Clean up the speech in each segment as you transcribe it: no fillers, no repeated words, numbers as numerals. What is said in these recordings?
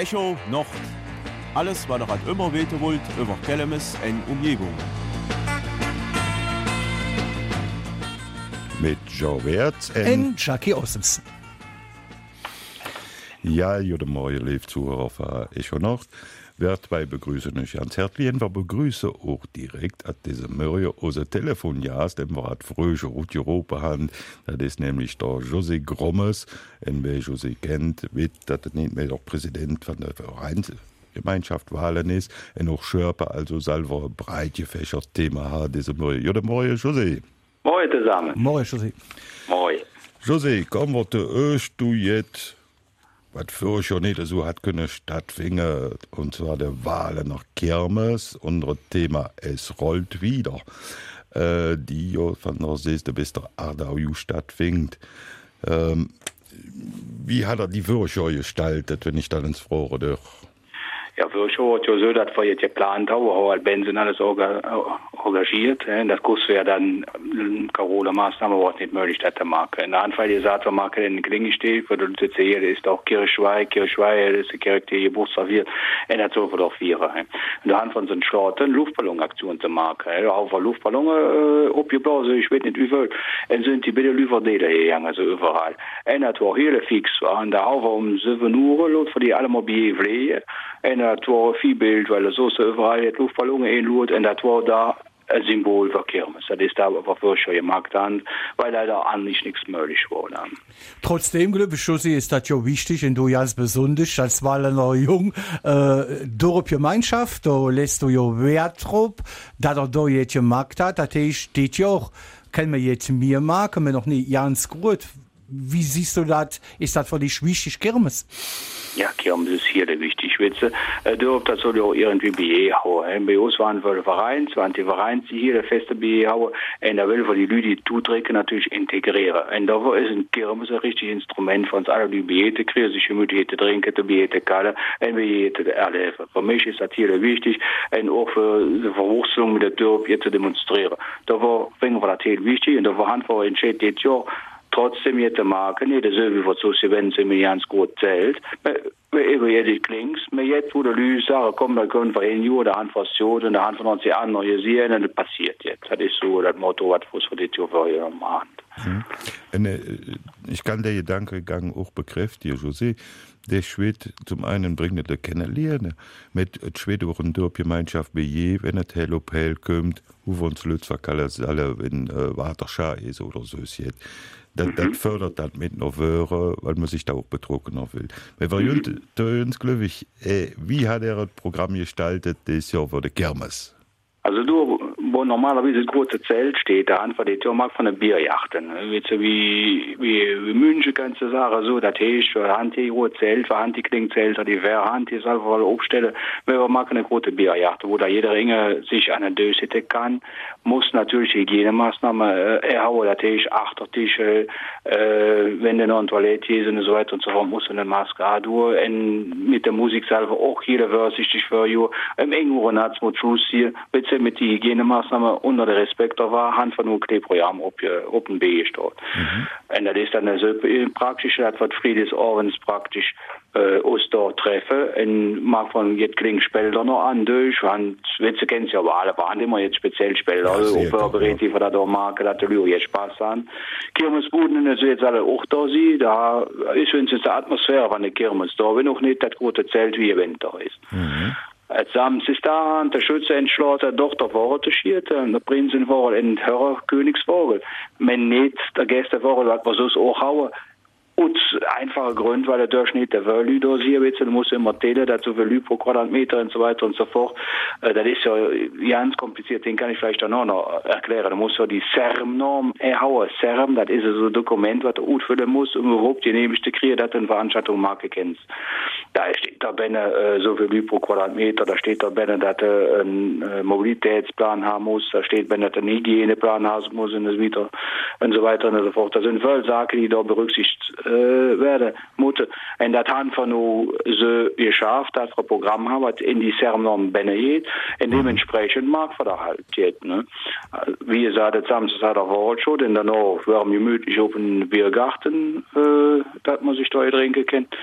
Echo Nord. Alles, was ihr halt immer wissen wollt, über Kellemes und Umgebung. Mit Joe Wertz und Jackie Ossemsen. Ja, guten Morgen, liebe Zuhörer von Echo Nord. Wird bei begrüßen euch ganz herzlich. Wir begrüßen auch direkt an diesem Morgen unser Telefonjast, den wir hat früher Rut Europa haben. Das ist nämlich der José Grommes. Und wer José kennt, wird, dass er nicht mehr der Präsident von der Vereinsgemeinschaft Wahlen ist. Und auch Schörper, also selber ein breit gefächertes Thema hat, diese Morgen. Guten Morgen, José. Moin zusammen. Moin, José. Moin. José, kommen wir zu euch, du jetzt. Was für schon nicht so hat können stattfinden, und zwar der Wahlen nach Kirmes. Unser Thema Es rollt wieder, die ja von der 6. bis der 8. August stattfindet. Wie hat die Würschau gestaltet, wenn ich dann ins Frohe durch? Ja, Würschau hat ja so, dass wir jetzt geplant haben, wir haben Benzin alles engagiert. Das kostet ja dann Corona-Maßnahmen, war nicht möglich, dass der Marke. In der Anfall gesagt, wir machen in Klinge steht, für die CC, das ist auch Kirchweih, das ist die Kirche, die Geburtstag wird, und das soll wir auch feiern. In der Hand von so einer starten Luftballonaktion zu machen. Auch Luftballone abgeblasen, ich weiß nicht wie viel, und sind die bitte Lüferdäder gegangen, also überall. Und das war hier fix, und da haben wir um 7 Uhr, für die alle Mobil pflegen. Und das war viel Bild, weil er so überall die Luftballone einlud, und das war da ein Symbol für Kirmes. Das ist da aber wirklich gemacht haben, weil leider eigentlich nichts möglich war. Dann. Trotzdem, glaube ich, Josi, ist das ja wichtig und du ganz besonders als Wahlener Jung, durch die Gemeinschaft, da lässt du ja Wert drauf, dass er da jetzt gemacht hat. Das steht ja auch, können wir jetzt mehr machen, wir noch nicht ganz gut. Wie siehst du das? Ist das für dich wichtig, Kirmes? Ja, Kirmes ist hier der wichtig. Witze. Das soll ja auch irgendwie BE hauen. Bei uns waren wir Verein, die Vereine, die hier der feste BE hauen. Und da will wir die Leute, die zutrecken, natürlich integrieren. Und da ist ein Kirmes ein richtiges Instrument für uns alle, die BE zu kriegen, sich gemütlich zu trinken, die BE zu kallen, und BE zu erleben. Für mich ist das hier wichtig, und auch für die Verwurzelung mit der Dörp hier zu demonstrieren. Da finden wir das heel wichtig, und da haben wir entschieden, jetzt ja, trotzdem jetzt zu machen, nicht so wie wir so wenn sie mir ganz gut zählt. Über jede Klings, aber jetzt, wo der Leute sagen, komm, da können wir in Jahr, da haben wir es so, und da haben wir uns die anderen sehen, und das passiert jetzt. Das ist so das Motto, was wir das Jahr für machen. Ich kann den Gedankengang auch bekräftigen, José. Der Schwede, zum einen bringt er kennenlernen, mit Schwede auch eine Dorfgemeinschaft bei je, wenn es hell auf hell kommt, wo wir uns Leute alle in Waterschau ist oder so ist jetzt. Das fördert das mit noch hören, weil man sich da auch betrogen will. Wir waren uns glücklich, wie hat er das Programm gestaltet, das Jahr für die Kirmes? Also du, wo normalerweise das große Zelt steht, da einfach die Tür mag von der Bierjachten. Wie München kannst du sagen, so, das heißt, für Hand die große Zelt, für Hand die Klingzelter, die Wehrhand, die selber aufstellen. Wir machen eine große Bierjacht, wo da jeder Ringe sich an der Döse sitzen kann, muss natürlich Hygienemaßnahmen erhauen, das heißt, Achtertische, wenn du noch ein Toilette ist und so weiter und so fort, muss eine Maske haben, und mit der Musik selber auch jeder vorsichtig für you. Im engen Netz mit Schluss hier, mit die Hygienemaßnahmen unter der Respekt da war, haben wir nur Klebeprogramm auf dem B steht. Und das ist dann so praktisch, das wird Friedensordens praktisch uns da treffen. Und mag von jetzt klingen Spieler noch an durch, und Witze kennen sie aber alle, waren immer jetzt speziell Spieler, also Operberät, die wir da machen, dass die Leute jetzt Spaß haben. Kirmesbuden, also jetzt alle auch da sie, da ist uns die Atmosphäre von der Kirmes da, wenn auch nicht das große Zelt wie Event da ist. Samstags ist da, der Schütze entschlossen, doch der Worte der Prinzen war in Hörer Königsvogel. Wenn nicht, der Gäste war, was wir sonst auch hauen. Und einfacher Grund, weil der Durchschnitt der Wörlü da hier wird, du musst immer zählen, dass so viel Lü pro Quadratmeter und so weiter und so fort. Das ist ja ganz kompliziert, den kann ich vielleicht dann auch noch erklären. Da muss ja die CERM-Norm erhauen. CERM, das ist so ein Dokument, was du ausfüllen musst, um überhaupt die Genehmigung zu kriegen, dass du eine Veranstaltung Marke kennst. Da steht da Benne, so viel Lü pro Quadratmeter, da steht da Benne, dass du einen Mobilitätsplan haben musst, da steht Benne, dass du einen Hygieneplan haben musst und so weiter und so fort. Das sind viele Sachen, die da berücksichtigt werden moeten. En dat haben wir nur so geschafft, dass wir ein Programm haben, das in die CERM-Norm geht. Und dementsprechend mag wir da halt jetzt. Ne? Wie gesagt, Samstag hat er Wort schon, denn danach werden wir gemütlich auf den Biergarten, dass man sich da trinken kann.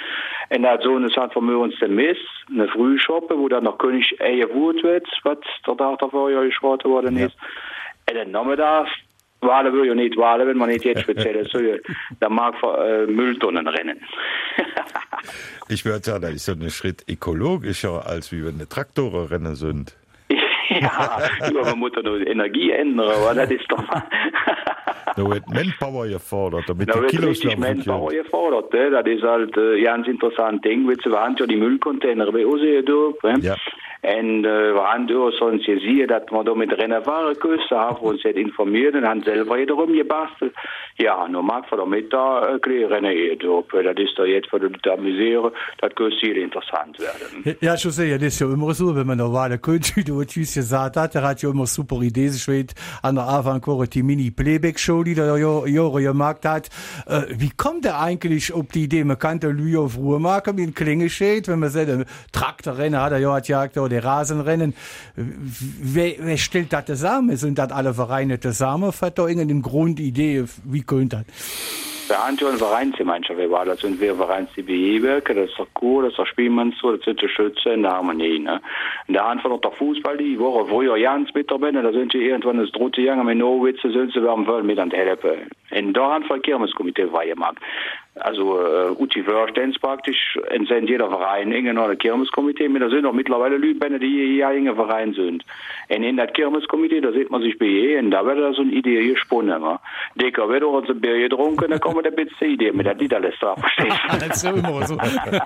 Und da so eine Sache von uns der Miss, eine Frühschoppe, wo dann noch König Wut wird, was der Tag davor ja geschroten worden ist. Und dann nachmittags, Wale will ja nicht Wale, wenn man nicht jetzt speziell so, da mag Mülltonnen rennen. Ich würde sagen, das ist so ein Schritt ökologischer, als wie wenn die Traktoren rennen sind. Ja, man muss doch Energie ändern, aber das ist doch mal... Da wird Manpower gefordert, damit da die Kilos richtig Manpower gefordert, das ist halt ganz interessant Ding, weil wir haben ja die Müllcontainer bei uns hier durch, ja. Und wir haben ja sonst gesehen, dass wir da mit Rennen fahren können, da haben wir uns jetzt informiert und haben selber wiederum gebastelt. Ja, nur mag man damit da Rennen hier durch, das ist da jetzt für die amüsieren, das könnte sehr interessant werden. Ja, schon sehr, das ist ja immer so, wenn man normale König, wie du es gesagt hast, der hat ja immer super Ideen, ich weiß, an der Anfang die Mini-Playback-Show, die der Jahre gemacht hat. Wie kommt er eigentlich auf die Idee, man kann der Lüge auf Ruhe machen, mit dem Klingelschäd, wenn man sagt, Traktorrennen hat er ja gesagt, oder Rasenrennen. Wer stellt das zusammen? Sind das alle Vereine zusammen? Hat da irgendeine Grundidee, wie könnte das? Wir haben ja eine Vereinsgemeinschaft, das sind wir Vereins-DBE-Werke, das ist der Chor, das ist der Spielmannstor, das sind die Schütze in der Harmonie. Ne? Und da haben wir noch der Fußball, die Woche früher ganz mit dabei, da sind sie irgendwann das dritte Jahr, mit Norwitze sind sie werden wollen mit an der helfen. Und da haben wir ein Kirmeskomitee gemacht. Also, Uti Wörstens praktisch, sind jeder Verein, irgendein Kirmeskomitee, da sind auch mittlerweile Leute, die ja in Verein sind. Und in das Kirmeskomitee, da sieht man sich bei und da wird da so eine Idee gesponnen. Ne? Dicker wird auch ein Bier getrunken, dann kommen wir ein bisschen Idee mit der Liederliste ab. Das ist immer so.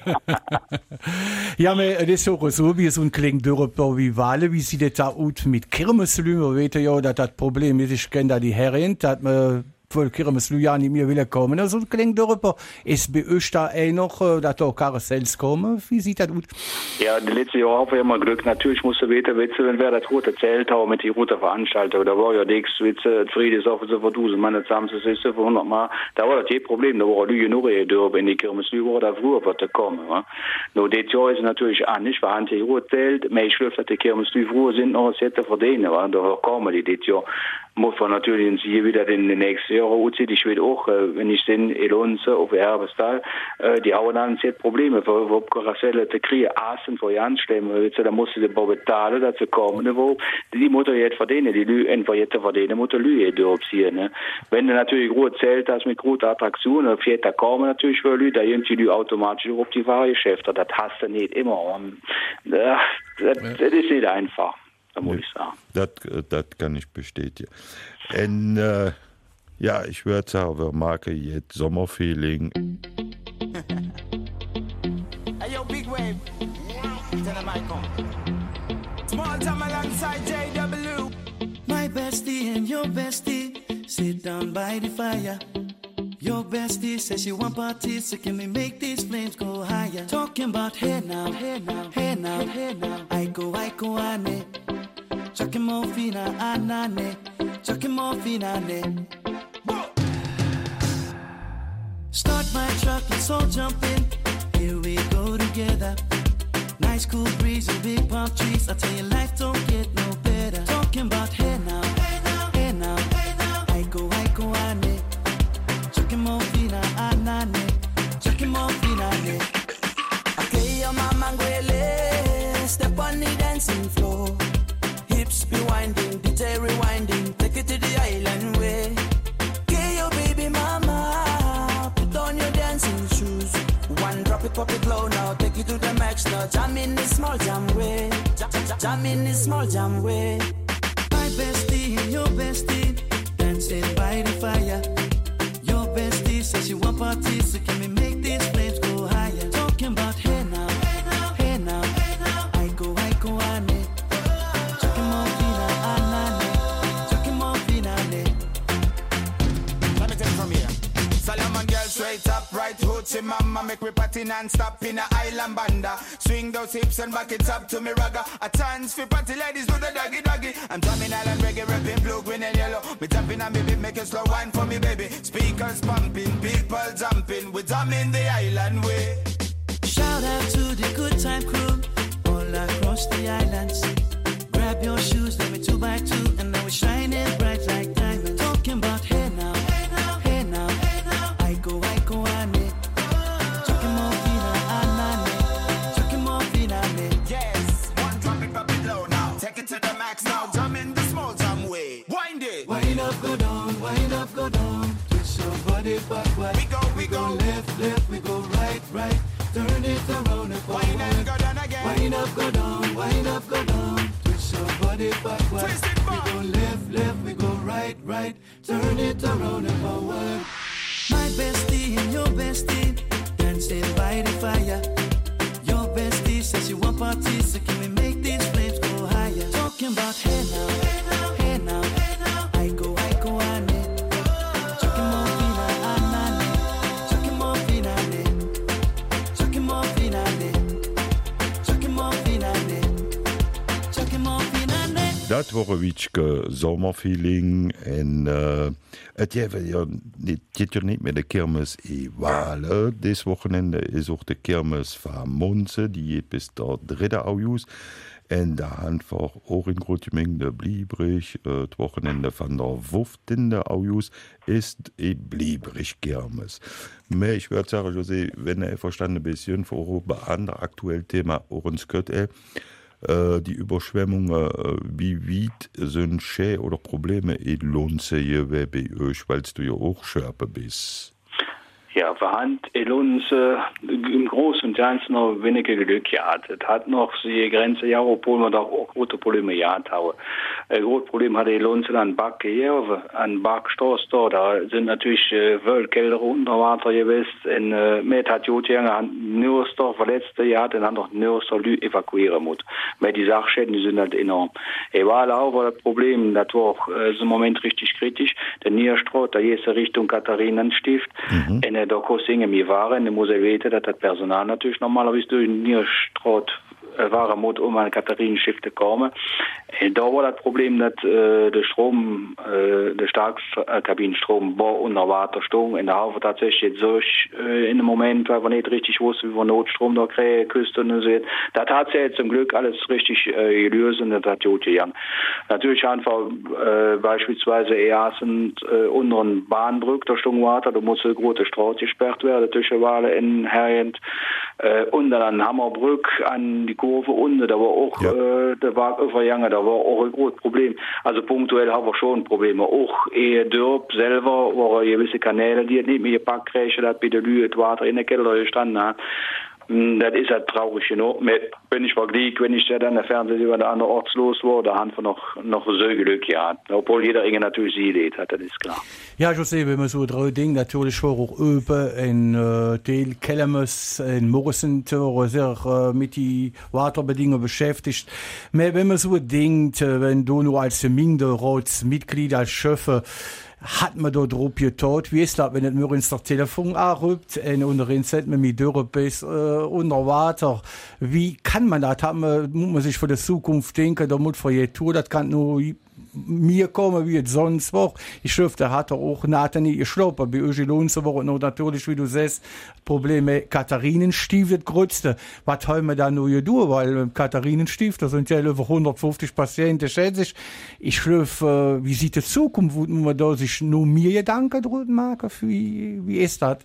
Ja, aber das ist auch so, wie so ein kleiner Dörfer wie Wale, wie sieht das da aus mit Kirmeslü? Man weiß ja, dass das Problem ist, ich kenne da die Herren, dass man voll Kirmeslü ja nicht mehr will kommen. Also ein kleiner Dörfer ist bei euch da noch, dass da Karussells kommen. Wie sieht das aus? Ja, die letzten Jahre haben wir immer Glück. Natürlich musst du wissen, wenn wer das rote Zelt hat mit die rote Veranstaltung, da war ja nichts, Friede ist auch so für 1000 Mann zusammen, das ist so für 100 Mal. Da war das kein Problem, da war Lüge nur dürfen, in die Kirmeslü war da früher was da kommen. Ja. Nur das Jahr ist natürlich anders, wir haben die rote Zelt, mehr schläft, dass die Kirmeslü früher sind, noch hätte verdienen, ja. Da kommen die das Jahr. Muss man natürlich hier wieder in den nächsten Jahren aussehen. Ich will auch, wenn ich den Elonze auf Erbestal, die haben dann jetzt Probleme, für Karusselle zu kriegen, Assen vor Jahren stemmen, da musst du den bezahlen, dazu kommen, wo die Mutter jetzt verdienen, die Lü, einfach jetzt verdienen, Mutter Lü durchziehen, ne. Wenn du natürlich gut zählt hast mit guten Attraktionen, fährt da kommen natürlich für Lü, da irgendwie Lü automatisch auf die Fahrgeschäfte, das hast du nicht immer. Und, das ist nicht einfach. Da muss ich sagen. Das kann ich bestätigen. Und ja, ich würde sagen, wir machen jetzt Sommerfeeling. Hey, yo, Big Wave. Tell them I come. Small time alongside JW. My bestie and your bestie sit down by the fire. Your bestie says she want parties, so can we make these flames go higher? Talking about hey now, hey now, hey now, hey now. I go, ane. Chucking morphina, anane. Chucking morphina, ane. Start my truck, let's all jump in. Here we go together. Nice cool breeze and big palm trees. I tell you, life don't get no better. Talking about hey now, hey now, hey now, hey now. I go, ane. Chucking morphina, anane. Chucking morphina, ane. Okay, your mama ngwele. Step on the dancing floor. Hips be winding, DJ rewinding. Take it to the island way. Okay, your baby mama. Put on your dancing shoes. One drop it, pop it low now. Take it to the max now. Jam in the small jam way. Jam in the small jam way. My bestie and your bestie dancing by the fire. Your bestie says she want parties, so can we make these flames go higher? Talking about hey now, hey now, hey now, hey now. I go, ane. Chucking morphina, anane. Chucking morphina, ane. Let me take it from here. Solomon girl straight up, right hoochie mama. Make me party non-stop in a island banda. Swing those hips and back it up to me ragga. A chance for party ladies do the doggy doggy. I'm drumming island reggae, rapping blue, green and yellow. Me jumping on me beat, make a slow wine for me baby. Speakers pumping, people jumping. We drumming the island way. Shout out to the good time crew all across the islands. Grab your shoes, let me 2x2, and now we're shining bright like diamonds. Talking about hey now, hey now, hey now, hey now. I go, ane. Chucking morphina, anane. backward. We go left, left, we go right, right. Turn it around and forward. Wind up, go down again. Wind up, go down, wind up, go down. Twist your body backward. Twist it back. We go left, left, we go right, right. Turn it around and forward. My bestie and your bestie dancing by the fire. Your bestie says you want parties, so can we make these flames go higher? Talking about hey now, hey now, hey now, hey now. I go, ane. Talking more fina, anane. Talking more finale. Talking more finale. Talking more finale. Talking more finale. Dat war witschke Sommerfeeling en et jewe ja net met de Kirmes e Wale. Des Wochenende is auch de Kirmes va Monze, die je bis der 3. August. En da einfach auch in Grotemengde Bliebrich, d Wochenende van der 15. August ist e Bliebrich Kirmes. Me ich würde sagen, José, wenn verstanden bisschen vor bei ander aktuell Thema Orens Kött, die Überschwemmungen, wie weit sind Schäden oder Probleme in Lunze hier bei euch, weil du ja auch Schärpe bist? Ja, verhand Elunse im Großen und Ganzen noch wenige Glück gehabt. Es hat noch die Grenze ja, obwohl man da auch große Probleme gehabt haben. Ein großes Problem hatte Elunse an Back hier, an Backstoß da sind natürlich Wölkelder unter Wasser gewesen. Und mit hat Jotjänger Nürster verletzte Jahr, dann hat noch Nürster evakuieren müssen. Weil die Sachschäden, die sind halt enorm. War auch das Problem, das war auch im Moment richtig kritisch. Der Nierstraat, da ist Richtung Katharinenstift. Da kostet mir waren, muss weten, dass das Personal natürlich normalerweise durch den Nierstraat waren muss, an Katharinenschiff zu kommen. Da war das Problem, dass der Strom, der Starkkabinenstrom war unter Wasser stund. In der Hafen tatsächlich so in dem Moment, weil wir nicht richtig wussten, wie wir Notstrom da kriegen, Küste und so. Das hat sich jetzt zum Glück alles richtig gelöst und das hat gut gegangen. Natürlich einfach beispielsweise erstens unter einer Bahnbrücke da stund Wasser, da musste eine große Straße gesperrt werden, zwischen Wale in Herrend und dann an Hammerbrück an die Kurve unten, da war auch der war übergegangen, da war auch ein großes Problem. Also punktuell haben wir schon Probleme. Auch Dörp selber waren gewisse Kanäle, die nicht mehr gepackt kriegen, dass bei der Lühe das Wasser in der Keller gestanden hat. Das ist halt traurig genug. Wenn ich vergleiche, wenn ich dann der Fernseher über der andere Ort los war, da haben wir noch so Glück gehabt. Obwohl jeder Inge natürlich sie hat, das ist klar. Ja, José, wenn man so drei Dinge natürlich war auch Öpe in Teil Kellemes in Morrison sehr mit die Waterbedingungen beschäftigt. Aber wenn man so denkt, wenn du nur als Minderratsmitglied als Schöffe hat man da drauf getan, wie ist das, wenn mir ins Telefon anruft und unter den Zeit mit mir durch bis unter Wasser, wie kann man das, muss man sich für die Zukunft denken, da muss man hier tun, das kann nur mir kommen, wie es sonst war. Ich hoffe, da hat auch nachher nicht geschlafen. Bei euch lohnt es aber natürlich, wie du sagst, Probleme Katharinenstief, das größte. Was haben wir da nur getan? Weil Katharinenstief, da sind ja über 150 Patienten, schätze ich. Ich hoffe, wie sieht die Zukunft, wo man da sich nur mir Gedanken drüber machen? Wie ist das?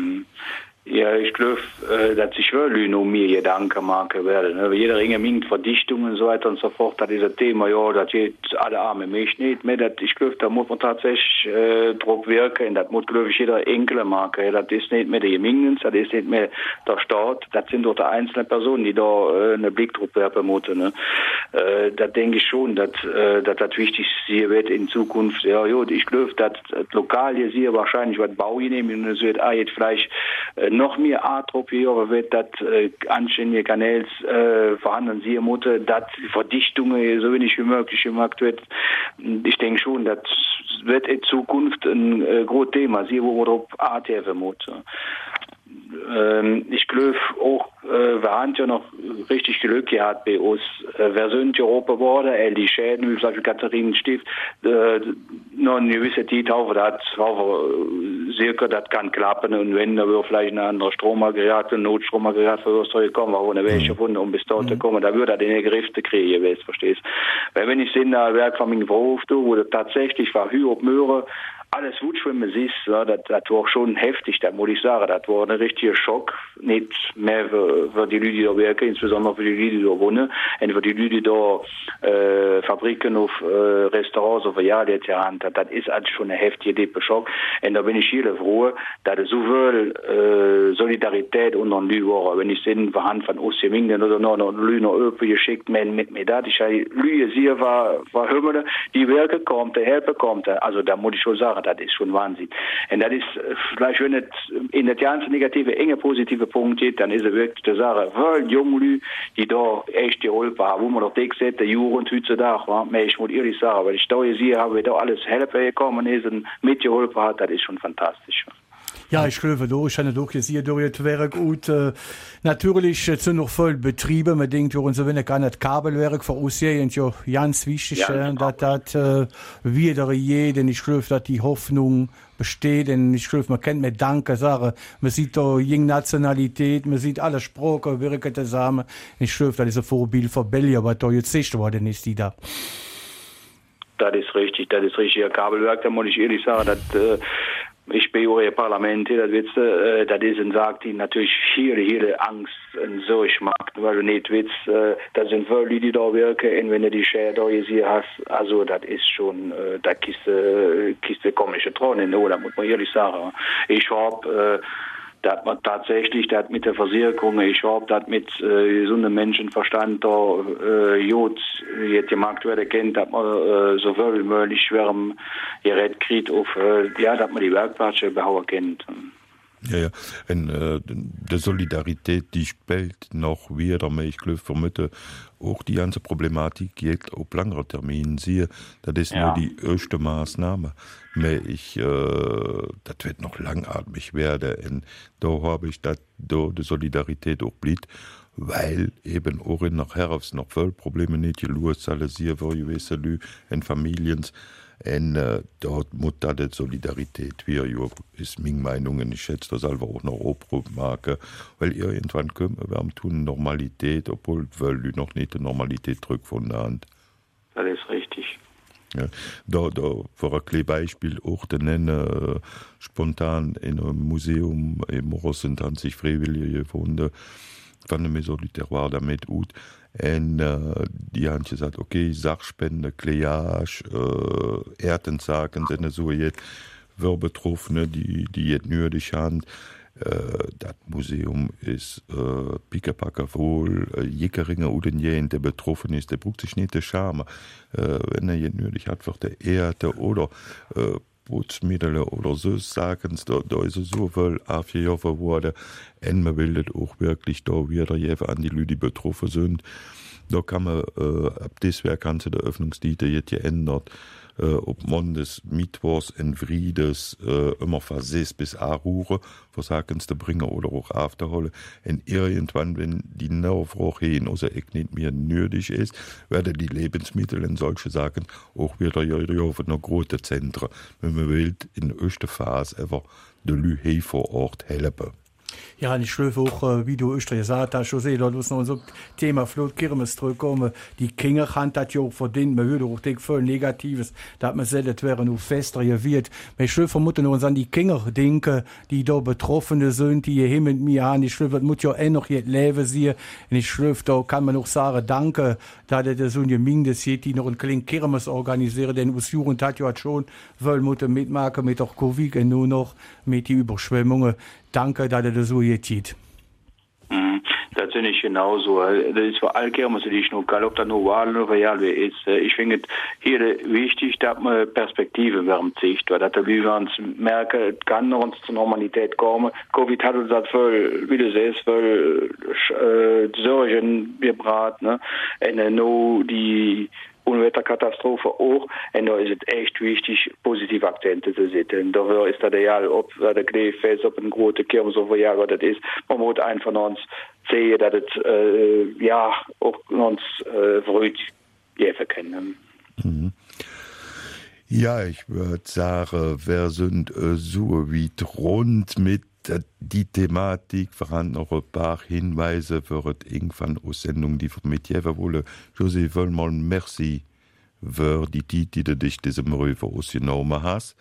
Ja, ich glaube, dass sich wirklich noch mehr Gedanken machen werden. Jeder Ringe mit Verdichtungen und so weiter und so fort, das ist ein Thema, ja, das geht alle arme Milch nicht mehr. Ich glaube, da muss man tatsächlich drauf wirken. Das muss, glaube ich, jeder Enkel machen. Das ist nicht mehr der Gemingens, das ist nicht mehr der Staat. Das sind doch die einzelnen Personen, die da einen Blick drauf werfen müssen. Ne? Da denke ich schon, dass das wichtig sein wird in Zukunft. Ja, ich glaube, dass lokal hier sehr wahrscheinlich was Bauunternehmen und es wird jetzt vielleicht noch mehr Atropie, aber wird das anständige Kanäls vorhanden sein muss, dass die Verdichtungen so wenig wie möglich gemacht wird. Ich denke schon, das wird in Zukunft ein großes Thema sein, wo wir darauf achten müssen. Ich glaube auch, wir haben ja noch richtig Glück gehabt bei uns. Wir sind ja Europa geworden, die Schäden, wie gesagt, Katharinenstift, noch eine gewisse Zeit haben wir sicher, das kann klappen. Und wenn, da wird vielleicht ein anderer Stromaggregat, ein Notstromaggregat für uns kommen, wo eine welche Wunde, um bis dort zu kommen, da würde er den Griff zu kriegen, weißt, verstehst? Weil wenn ich sehe, da Werk von meinem Beruf, wo das tatsächlich war, Hü ob Möhre, alles Wutschwimmen siehst, ja, das war schon heftig, da muss ich sagen, das war ein richtiger Schock, nicht mehr für die Leute, die da wirken, insbesondere für die Leute, die da wohnen, und für die Leute, die da Fabriken auf Restaurants auf ja, jetzt haben, das ist halt schon ein heftiger Schock, und da bin ich hier froh, dass es so viel Solidarität unter den Leuten war, wenn ich sehe, wir haben von Ostjemingen oder noch Leute noch irgendwie geschickt, mit mir da, ich habe Leute hier war Hümmel, die Werke kommt, der Hilfe kommt, also da muss ich schon sagen, das ist schon Wahnsinn. Und das ist vielleicht, wenn es in der ganzen negative, enge positive Punkt geht, dann ist es wirklich die Sache, weil junge Leute, die da echt geholfen haben, wo man doch dick sieht, der Jugend heutzutage, aber ich muss ehrlich sagen, weil ich da hier sehe, habe ich da alles Hilfe gekommen ist und mitgeholfen hat, das ist schon fantastisch. Ja, ich glaube, ich habe doch gesehen, das wäre gut. Natürlich sind noch voll Betriebe. Man denkt, wir so wenig an das Kabelwerk für Aussehen, ja, ganz wichtig, dass das wieder jeden, ich glaube, dass die Hoffnung besteht. Und ich glaube, man kennt mir Danke sagen. Man sieht da jene Nationalität, man sieht alle Sprachen, wirken zusammen. Ich glaube, das ist ein Vorbild für Belgien, was da jetzt sicher worden ist, die da. Das ist richtig, Ihr Kabelwerk, da muss ich ehrlich sagen, dass, ich bin auch im Parlament, das ist eine Sache, die natürlich viele Angst und so ich mag, weil du nicht willst, da sind viele, die da wirken, und wenn du die Schere da hier hast, also das ist schon, da kiste komische Tränen, da muss man ehrlich sagen. Ich habe dass man tatsächlich das mit der Versicherung, ich habe das mit gesunden Menschenverstand da Jod jetzt gemacht werden kennt, dass man so viel wie möglich schwerem Gerät kriegt auf dass man die Werkplatz überhaupt kennt. Ja. Und die Solidarität, die spielt noch wieder mehr. Ich glaube, für auch die ganze Problematik geht auf langere Termin. Siehe, das ist nur die erste Maßnahme. Aber das wird noch langatmig werden. Und da habe ich die Solidarität auch blieb, weil eben auch nach Herbst noch voll Probleme nicht gelöst, alles hier, wo ich weiß, in Familien. Und dort muss da die Solidarität wieder, ist meine Meinung, und ich schätze das selber auch noch Obrufmarke, weil irgendwann können wir tun Normalität, obwohl wir noch nicht die Normalität drückt von der Hand. Das ist richtig. Ja, da für ein kleines Beispiel auch zu nennen, spontan in einem Museum im Ross sind 20 Freiwillige gefunden, fand mir solidär war damit gut. Und die haben gesagt, okay, Sachspende, Kleage, Erdensaken sind so jetzt für Betroffene, die jetzt nötig haben. Das Museum ist pickepacke voll, Jäckeringer oder jemand, der betroffen ist, der braucht sich nicht der Scham. Wenn er jetzt nötig hat, wird er Erde oder Putzmittel oder so sagen, da ist es so viel aufgehoben worden. Und man will das auch wirklich da wieder an die Leute, die betroffen sind. Da kann man, ab das wäre ganze der Öffnungsdienste jetzt geändert. Ob man das Mittwochs in Friedes immer von 6 bis 8 Uhr versagen zu bringen oder auch aufzuholen. Und irgendwann, wenn die Nachfrage hin also nicht mehr nötig ist, werden die Lebensmittel in solche Sachen auch wieder auf einer großen Zentren, wenn man will, in der ersten Phase einfach die Leute vor Ort helfen. Ja, und ich glaube auch, wie du Österreich gesagt hast, José, da muss noch so Thema Flotkirmes zurückkommen. Die Kinder haben das ja auch verdient. Man würde auch denken, voll Negatives, dass man sagt, das wäre nur fester wird. Aber ich glaube, vermuten uns an die Kinder denken, die da Betroffene sind, die hier mit mir haben. Ich glaube, das muss ja auch noch jetzt leben sehen. Und ich glaube, da kann man auch sagen, danke, dass das so eine Gemeinde sieht, die noch einen kleinen Kirmes organisieren. Denn aus Jugend hat ja schon, weil man mitmachen mit der Covid und nur noch mit den Überschwemmungen. Danke, dass das so jetzt geht. Das finde ich genauso. Das ist für alle Kirmesse, die ich noch kann, ob das nur Wahlen oder Real ist. Ich finde es hier wichtig, dass man Perspektive während sich, weil das wir uns merken, es kann noch zur Normalität kommen. Covid hat uns das voll, wie du siehst, voll Sorgen gebracht, ne? Und nur die Unwetterkatastrophe auch, und da ist es echt wichtig, positive Akzente zu setzen. Dafür ist das egal, ob das Kleefest, ob ein großer Kirmes oder ja, was das ist. Man muss einfach uns sehen, dass es, auch uns früh helfen können. Mhm. Ja, ich würde sagen, wir sind so wie rund mit die Thematik, vorhanden noch ein paar Hinweise für irgendwann aus Sendung, die mitgeben wollen. José, mal merci für die Zeit, die du dich diesem Röver ausgenommen hast.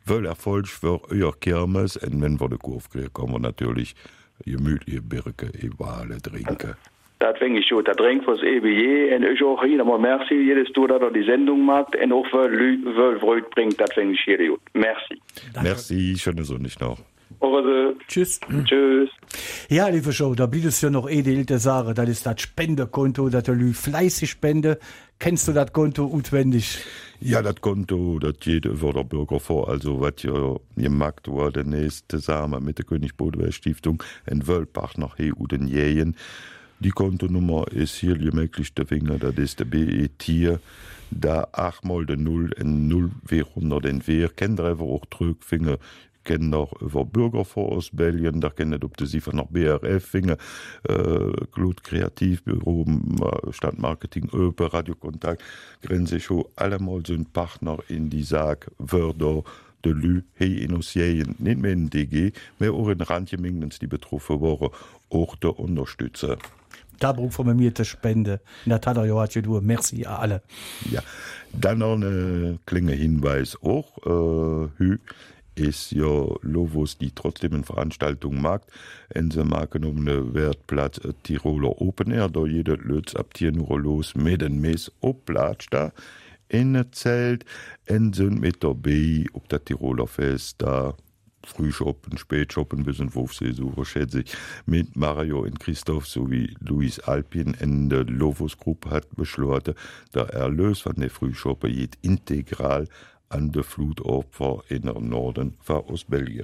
Weil Erfolg für euer Kirmes, und wenn wir den Kurve kriegen, können wir natürlich gemütliche Birke überall trinken. Das finde ich schon. Da trinkt was je. Und ich auch hier mal merci, jedes du, dass die Sendung macht. Und auch weil Freude bringt, das finde ich hier gut. Merci. Danke. Merci, schöne Sonne noch. Also, Tschüss. Tschüss. Ja, liebe Show, da bietet es ja noch die Sache. Das ist das Spendekonto, das der Lü fleißig spende. Kennst du das Konto auswendig? Ja, das Konto, das jede über der Bürger vor, also was ja gemacht worden ist, zusammen mit der König Bodeweiß Stiftung in Wölbach nach EU den Jähen. Die Kontonummer ist hier gemächlich der Finger, das ist der BE-Tier, da 8 mal den 0 und 0 400 den Wehr, kennt ihr einfach auch Trückfinger, kennt auch über Bürger vor aus Belgien, da kennt ihr, ob das sie von nach BRF Finger, Glut Kreativbüro, Stadtmarketing, Öpe, Radiokontakt, Grenzeshow, allemal sind Partner in die Sag, Wörter, de Lü, hey, in uns Jähen, nicht mehr in DG, mehr auch in Randgemengens, die betroffen waren, auch der Unterstützer. Da braucht von mir die Spende. In der Tat, ja, merci an alle. Ja, dann noch ein kleiner Hinweis auch, ist ja Lovos, die trotzdem eine Veranstaltung macht. Und sie machen um den Wertplatz Tiroler Open Air, da jeder Lötz ab 10 Uhr los mit dem Mess auf Platz da in ein Zelt und sind mit dabei auf der Tiroler Fest da. Frühschoppen, Spätschoppen bis in 15 Uhr, schätze ich, mit Mario und Christoph sowie Luis Alpin in der Lovos-Gruppe hat beschlossen, der Erlös von der Frühschoppe geht integral an die Flutopfer in der Norden von Ostbelgien.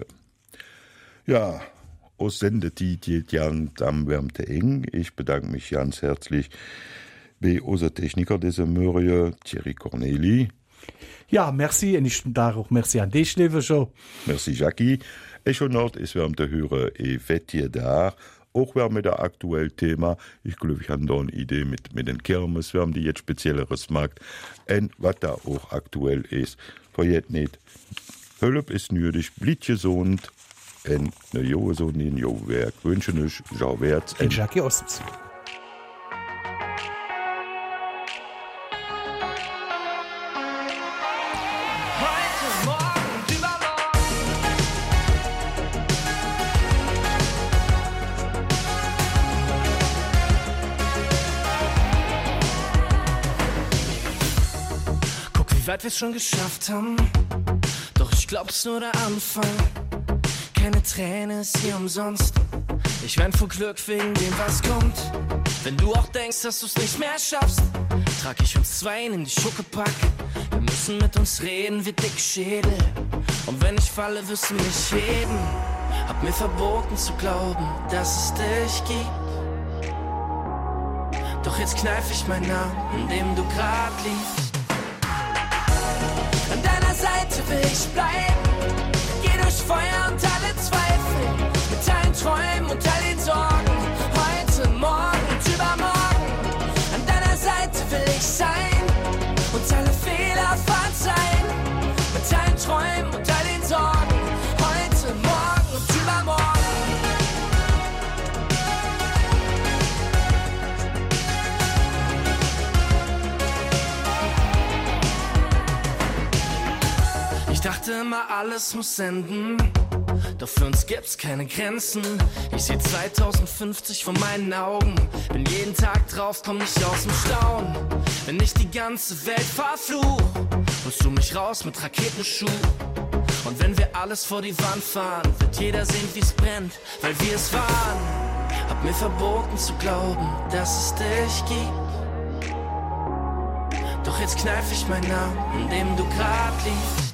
Ja, aus Sendetit geht Jan Damwärmte eng. Ich bedanke mich ganz herzlich bei unserem Techniker dieser Mörie, Thierry Corneli. Ja, merci. Und ich da auch merci an dich, liebe Show. Merci, Jackie. Ich und Nord ist wärmte Hörer Fettier da. Auch wir mit der aktuellen Thema. Ich glaube, ich habe da eine Idee mit den Kirmes. Wir haben die jetzt spezielleres Markt. Und was da auch aktuell ist. Verjet nicht. Hölp ist nötig, bleibt gesund. Und eine Johe so in den Jowerk. Wünschen euch, Jean Wertz. Und Jackie Ostens. Wie weit wir's schon geschafft haben, doch ich glaub's nur der Anfang. Keine Träne ist hier umsonst. Ich wein vor Glück wegen dem, was kommt. Wenn du auch denkst, dass du's nicht mehr schaffst, trag ich uns zwei in die Schuckepack. Wir müssen mit uns reden wie dicke Schädel. Und wenn ich falle, wirst du mich heben. Hab mir verboten zu glauben, dass es dich gibt. Doch jetzt kneif ich meinen Namen, in dem du grad liegst. An deiner Seite will ich bleiben. Geh durch Feuer und alle Zweifel. Mit allen Träumen und all den Sorgen. Heute, morgen und übermorgen. An deiner Seite will ich sein. Und alle Fehler verzeihen. Mit allen Träumen und all den Sorgen. Heute, morgen und übermorgen. Ich dachte immer, alles muss enden, doch für uns gibt's keine Grenzen. Ich seh 2050 vor meinen Augen, bin jeden Tag drauf, komm nicht aus dem Staunen. Wenn ich die ganze Welt verfluch, holst du mich raus mit Raketenschuh. Und wenn wir alles vor die Wand fahren, wird jeder sehen, wie's brennt, weil wir es waren. Hab mir verboten zu glauben, dass es dich gibt. Doch jetzt kneif ich meinen Namen, in dem du grad liegst.